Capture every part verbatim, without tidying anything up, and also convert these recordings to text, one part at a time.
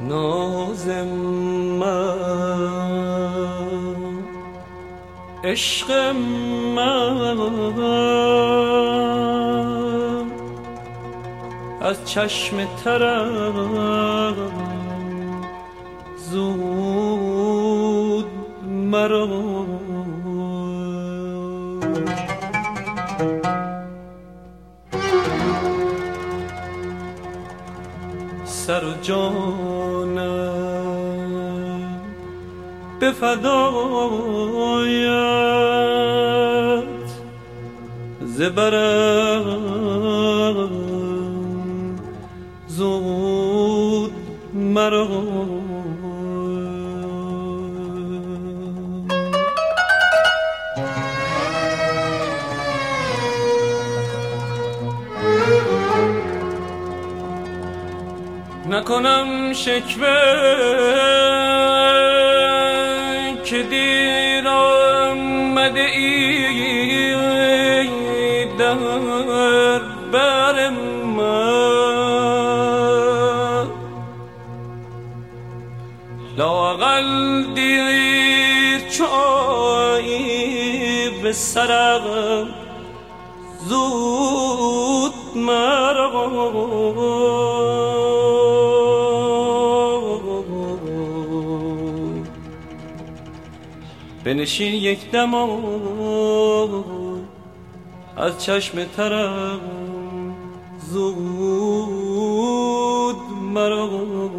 ناز من، عشق من از چشم ترم زود مرا. سر و جانم به فدایت ز برم زود مرا. نکنم شکوه که دیر آمده ای در بر من، لااقل دیر چایی به سرم زود مرا. بنشین یک دم از چشم ترم زود مرا.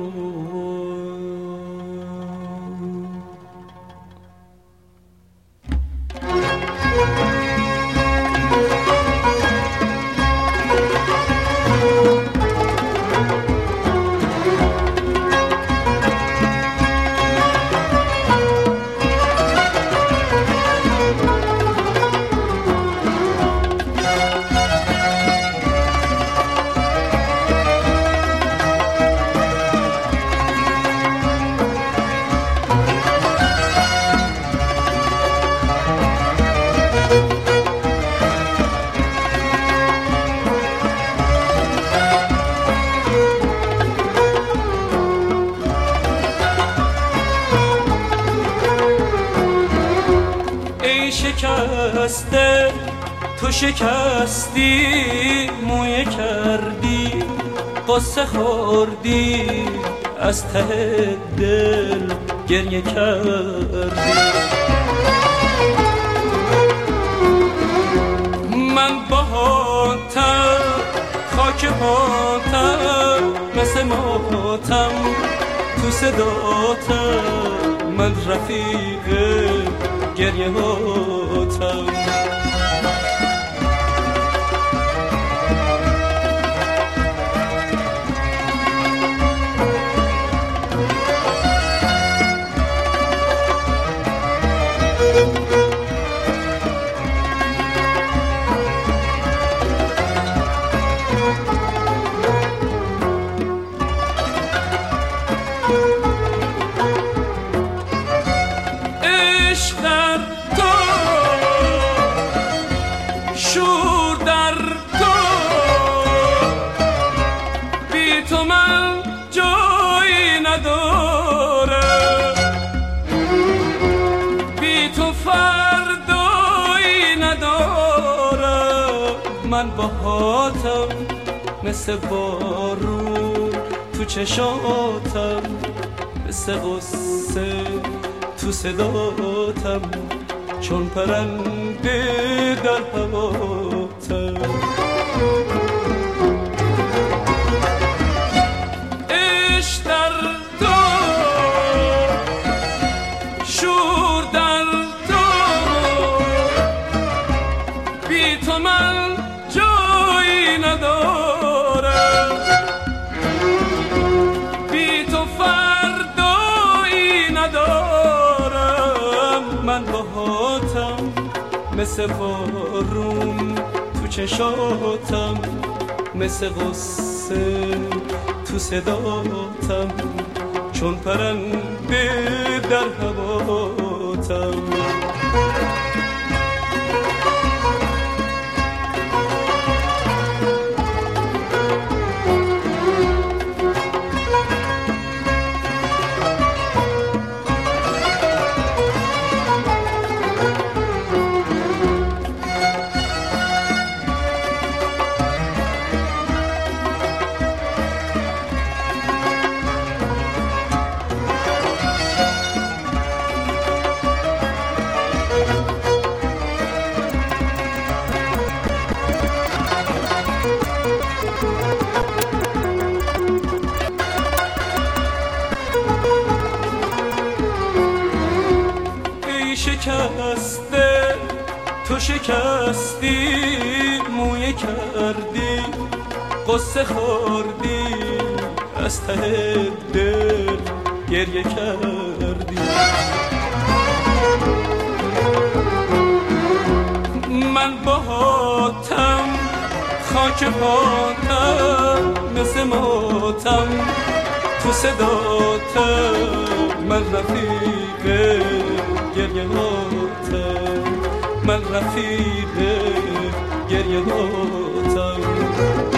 شکسته تو شکستی، مویه کردی قصه خوردی، از ته دل گریه کردی. من باهاتم خاک پاتم مثل ماتم تو صداتم، من رفیق گریه هاتم. من باهاتم مثل بارون تو چشاتم، مثل غصه تو صداتم، چون پرنده در هواتم. عشق در تو، شور در تو، بی تو من جایی ندارم، بی تو فردایی ندارم. من باهاتم مثل بارون تو چشاتم، مثل غصه تو صداتم، چون پرنده در هواتم. شکستی مویه کردی قصه خوردی از ته دل گریه کردی من باهاتم خاک پاتم مثل ماتم تو صداتم من رفیق گریه هاتم من رفیق گریه هاتم